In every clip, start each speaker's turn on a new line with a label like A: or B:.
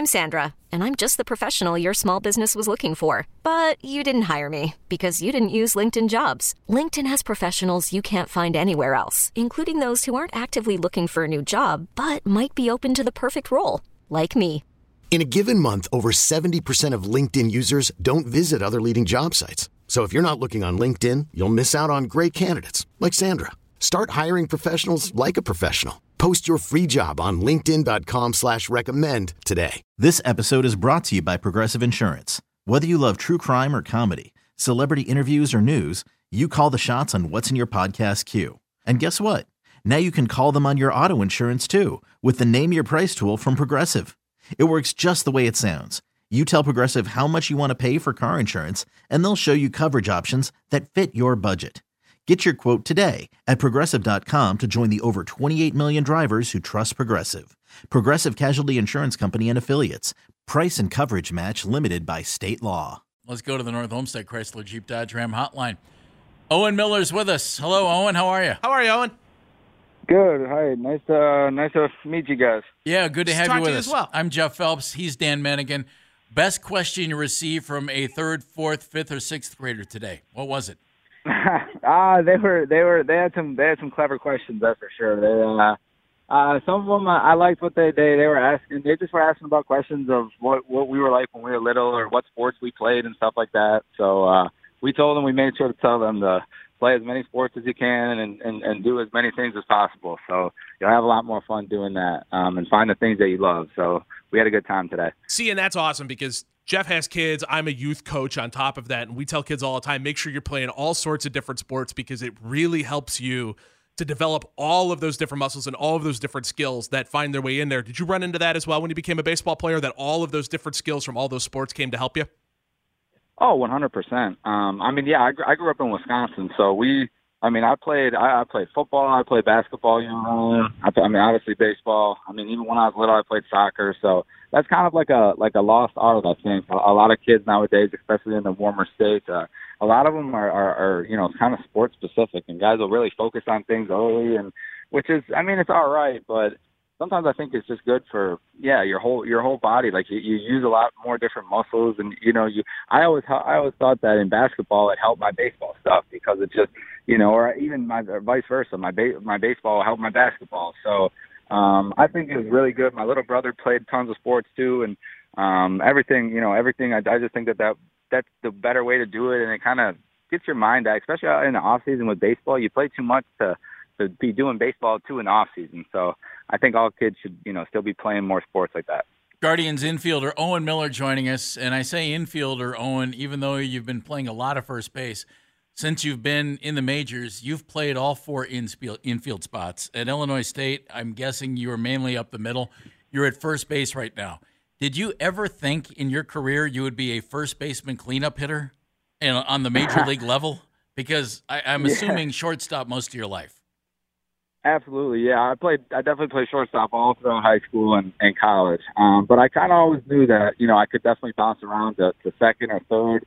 A: I'm Sandra, and I'm just the professional your small business was looking for. But you didn't hire me because you didn't use LinkedIn Jobs. LinkedIn has professionals you can't find anywhere else, including those who aren't actively looking for a new job, but might be open to the perfect role, like me.
B: In a given month, over 70% of LinkedIn users don't visit other leading job sites. So if you're not looking on LinkedIn, you'll miss out on great candidates like Sandra. Start hiring professionals like a professional. Post your free job on linkedin.com/recommend today.
C: This episode is brought to you by Progressive Insurance. Whether you love true crime or comedy, celebrity interviews or news, you call the shots on what's in your podcast queue. And guess what? Now you can call them on your auto insurance too with the Name Your Price tool from Progressive. It works just the way it sounds. You tell Progressive how much you want to pay for car insurance, and they'll show you coverage options that fit your budget. Get your quote today at Progressive.com to join the over 28 million drivers who trust Progressive. Progressive Casualty Insurance Company and Affiliates. Price and coverage match limited by state law.
D: Let's go to the North Homestead Chrysler Jeep Dodge Ram hotline. Owen Miller's with us. Hello, Owen. How are you?
E: How are you, Owen?
F: Good. Hi. Nice to meet you guys.
D: Yeah, good to have you with us.
E: As well.
D: I'm Jeff Phelps. He's Dan Mennigan. Best question you received from a third, fourth, fifth, or sixth grader today. What was it?
F: They had some clever questions, that's for sure. Some of them I liked what they were asking. They just were asking about questions of what we were like when we were little or what sports we played and stuff like that. So we told them, we made sure to tell them to play as many sports as you can and do as many things as possible. So you'll have a lot more fun doing that and find the things that you love. So we had a good time today.
E: See, and that's awesome because Jeff has kids. I'm a youth coach on top of that, and we tell kids all the time, make sure you're playing all sorts of different sports because it really helps you to develop all of those different muscles and all of those different skills that find their way in there. Did you run into that as well when you became a baseball player, that all of those different skills from all those sports came to help you?
F: Oh, 100%. I grew up in Wisconsin, so I played football, I played basketball, obviously baseball. Even when I was little, I played soccer. So that's kind of like a lost art, I think. A lot of kids nowadays, especially in the warmer states, a lot of them are kind of sports specific, and guys will really focus on things early, and which is, it's all right, but sometimes I think it's just good for your whole body. Like you use a lot more different muscles, and I always thought that in basketball it helped my baseball stuff because it just or even or vice versa. My baseball helped my basketball. So I think it was really good. My little brother played tons of sports too, and everything. I just think that's the better way to do it, and it kind of gets your mind out, especially in the off season with baseball. You play too much to be doing baseball too in the off season. So I think all kids should, still be playing more sports like that.
D: Guardians infielder Owen Miller joining us, and I say infielder, Owen, even though you've been playing a lot of first base. Since you've been in the majors, you've played all four infield spots. At Illinois State, I'm guessing you were mainly up the middle. You're at first base right now. Did you ever think in your career you would be a first baseman cleanup hitter on the major league level? Because I'm assuming shortstop most of your life.
F: Absolutely, yeah. I definitely played shortstop all throughout high school and college. But I kind of always knew that, I could definitely bounce around to second or third.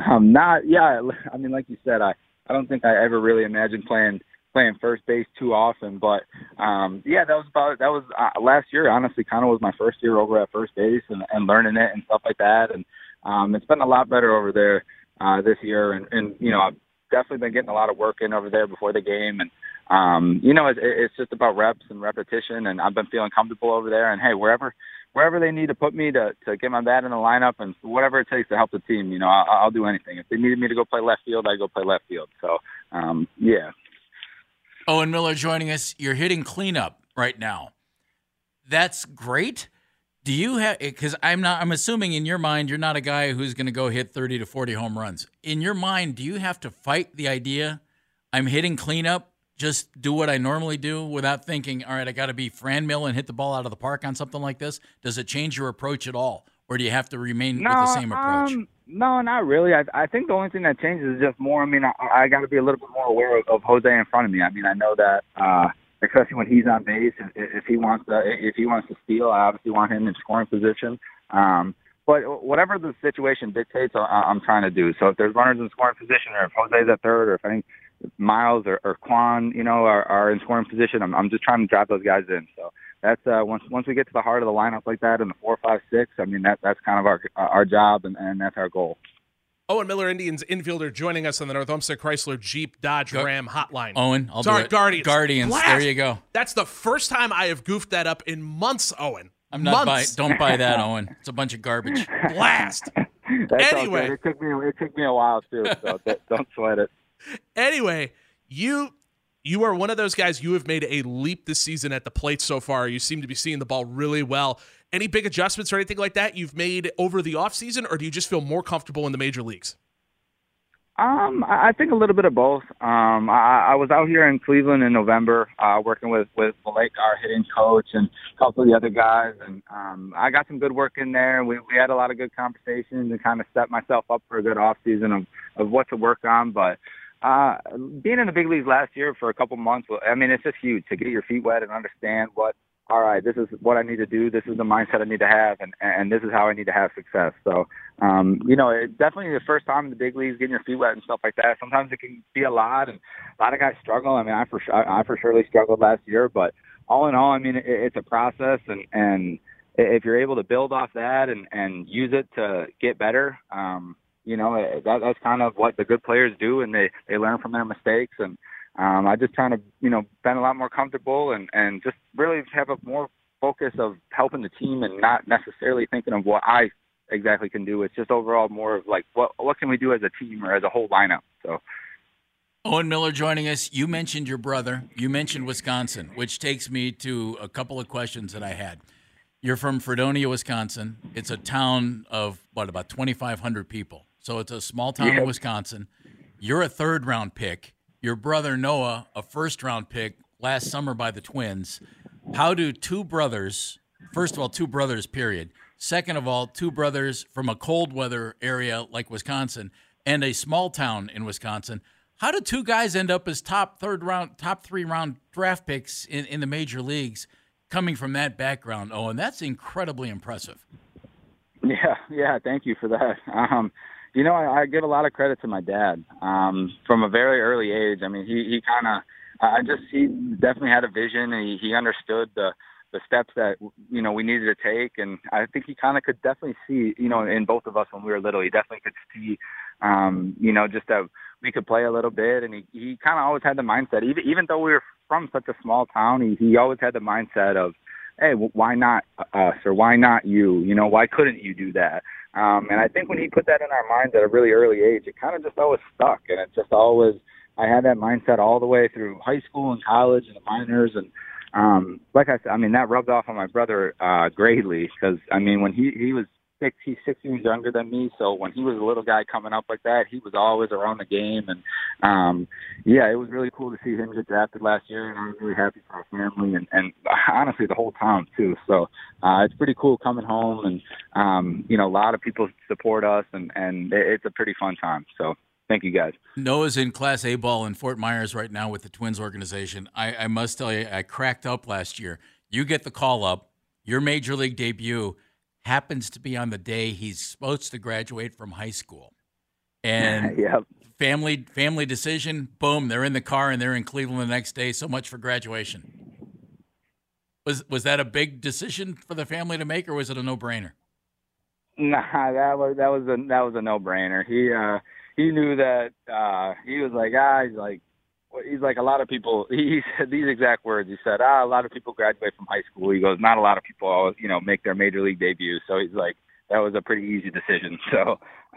F: Like you said, I don't think I ever really imagined playing first base too often. But that was last year. Honestly, kind of was my first year over at first base and learning it and stuff like that. And it's been a lot better over there this year. And I've definitely been getting a lot of work in over there before the game. And it's just about reps and repetition, and I've been feeling comfortable over there. And hey, wherever they need to put me to get my bat in the lineup and whatever it takes to help the team, I'll do anything. If they needed me to go play left field, I go play left field. So, yeah.
D: Owen Miller joining us. You're hitting cleanup right now. That's great. Do you have, because I'm assuming in your mind, you're not a guy who's going to go hit 30 to 40 home runs. In your mind, do you have to fight the idea, I'm hitting cleanup, just do what I normally do without thinking, all right, I got to be Fran Mill and hit the ball out of the park on something like this? Does it change your approach at all? Or do you have to remain with the same approach?
F: No, not really. I think the only thing that changes is just more, I got to be a little bit more aware of Jose in front of me. I know that, especially when he's on base, if he wants to steal, I obviously want him in scoring position. But whatever the situation dictates, I'm trying to do. So if there's runners in scoring position, or if Jose's at third, or if I think Miles or Quan, are in scoring position, I'm just trying to drive those guys in. So that's once we get to the heart of the lineup like that in the 4, 5, 6. I mean, that's kind of our job, and that's our goal.
E: Owen Miller, Indians infielder, joining us on the North Olmsted Chrysler Jeep Dodge Ram hotline.
D: Owen, do it. Guardians.
E: Blast.
D: There you go.
E: That's the first time I have goofed that up in months, Owen.
D: Don't buy that, Owen. It's a bunch of garbage.
E: Blast.
F: Anyway, it took me a while too, so don't sweat it.
E: Anyway, you are one of those guys. You have made a leap this season at the plate so far. You seem to be seeing the ball really well. Any big adjustments or anything like that you've made over the offseason, or do you just feel more comfortable in the major leagues?
F: I think a little bit of both. I was out here in Cleveland in November, working with Blake, our hitting coach, and a couple of the other guys, and I got some good work in there. We had a lot of good conversations and kind of set myself up for a good off season of what to work on. But being in the big leagues last year for a couple months, I mean, it's just huge to get your feet wet and understand all right, this is what I need to do. This is the mindset I need to have, and this is how I need to have success. So, it's definitely the first time in the big leagues, getting your feet wet and stuff like that. Sometimes it can be a lot, and a lot of guys struggle. I mean, I for surely struggled last year, but all in all, I mean, it's a process, and if you're able to build off that and use it to get better, that's kind of what the good players do, and they learn from their mistakes. And I just trying to, been a lot more comfortable and just really have a more focus of helping the team and not necessarily thinking of what I exactly can do. It's just overall more of like, what can we do as a team or as a whole lineup? So.
D: Owen Miller joining us. You mentioned your brother. You mentioned Wisconsin, which takes me to a couple of questions that I had. You're from Fredonia, Wisconsin. It's a town of, about 2,500 people. So it's a small town in Wisconsin. You're a third-round pick. Your brother Noah, a first-round pick last summer by the Twins. How do two brothers, first of all, two brothers, period. Second of all, two brothers from a cold weather area like Wisconsin and a small town in Wisconsin, how do two guys end up as top 3-round draft picks in the major leagues coming from that background, Owen? That's incredibly impressive.
F: Yeah, thank you for that. I give a lot of credit to my dad from a very early age. I mean, he definitely had a vision, and he understood the steps that, we needed to take. And I think he kind of could definitely see, in both of us when we were little, he definitely could see, just that we could play a little bit. And he kind of always had the mindset, even though we were from such a small town, he always had the mindset of, hey, why not us, or why not you? Why couldn't you do that? And I think when he put that in our minds at a really early age, it kind of just always stuck. And it just always, I had that mindset all the way through high school and college and the minors. And like I said, I mean, that rubbed off on my brother greatly, because, I mean, when he was he's 6 years younger than me. So when he was a little guy coming up like that, he was always around the game. And, it was really cool to see him get drafted last year. And I was really happy for our family and honestly, the whole town too. So it's pretty cool coming home, and, a lot of people support us, and it's a pretty fun time. So thank you, guys.
D: Noah's in Class A ball in Fort Myers right now with the Twins organization. I must tell you, I cracked up last year. You get the call up. Your major league debut happens to be on the day he's supposed to graduate from high school. And
F: yep.
D: family decision, boom, they're in the car and they're in Cleveland the next day. So much for graduation. Was that a big decision for the family to make, or was it a no-brainer?
F: Nah, that was a no-brainer. He knew that he was like, he's like a lot of people. He said these exact words. He said, a lot of people graduate from high school. He goes, not a lot of people, make their major league debut. So he's like, that was a pretty easy decision. So,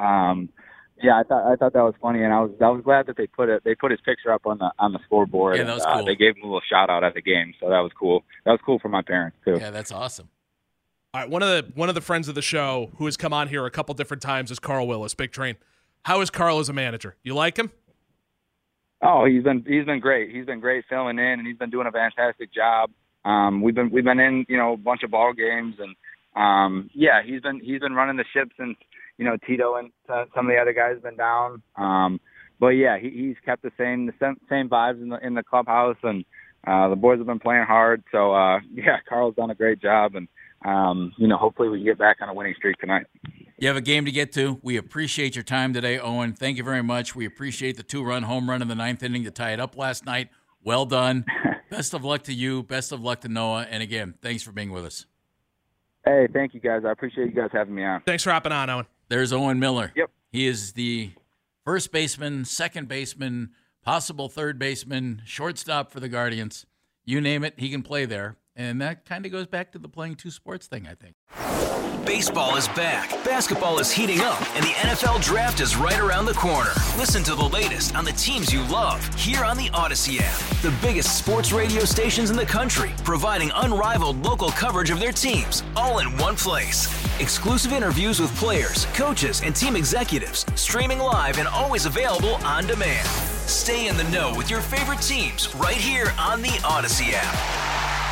F: I thought that was funny, and I was glad that they put his picture up on the scoreboard.
D: Yeah, that was cool.
F: They gave him a little shout out at the game, so that was cool. That was cool for my parents too.
D: Yeah, that's awesome.
E: All right, one of the friends of the show who has come on here a couple different times is Carl Willis, Big Train. How is Carl as a manager? You like him?
F: Oh, he's been great. He's been great filling in, and he's been doing a fantastic job. We've been in a bunch of ball games, and he's been running the ship since Tito and some of the other guys have been down. But he's kept the same vibes in the clubhouse, and the boys have been playing hard. So Carl's done a great job, and hopefully we can get back on a winning streak tonight.
D: You have a game to get to. We appreciate your time today, Owen. Thank you very much. We appreciate the 2-run home run in the 9th inning to tie it up last night. Well done. Best of luck to you. Best of luck to Noah. And again, thanks for being with us.
F: Hey, thank you, guys. I appreciate you guys having me on.
E: Thanks for hopping on, Owen.
D: There's Owen Miller.
F: Yep.
D: He is the first baseman, second baseman, possible third baseman, shortstop for the Guardians. You name it, he can play there. And that kind of goes back to the playing two sports thing, I think.
G: Baseball is back, basketball is heating up, and the NFL Draft is right around the corner. Listen to the latest on the teams you love here on the Odyssey app. The biggest sports radio stations in the country, providing unrivaled local coverage of their teams, all in one place. Exclusive interviews with players, coaches, and team executives, streaming live and always available on demand. Stay in the know with your favorite teams right here on the Odyssey app.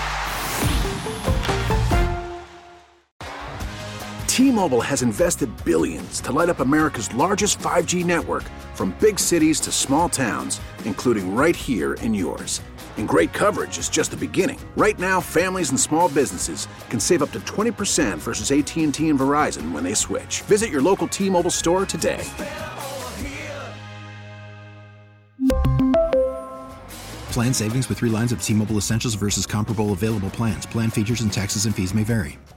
H: T-Mobile has invested billions to light up America's largest 5G network, from big cities to small towns, including right here in yours. And great coverage is just the beginning. Right now, families and small businesses can save up to 20% versus AT&T and Verizon when they switch. Visit your local T-Mobile store today.
I: Plan savings with 3 lines of T-Mobile Essentials versus comparable available plans. Plan features and taxes and fees may vary.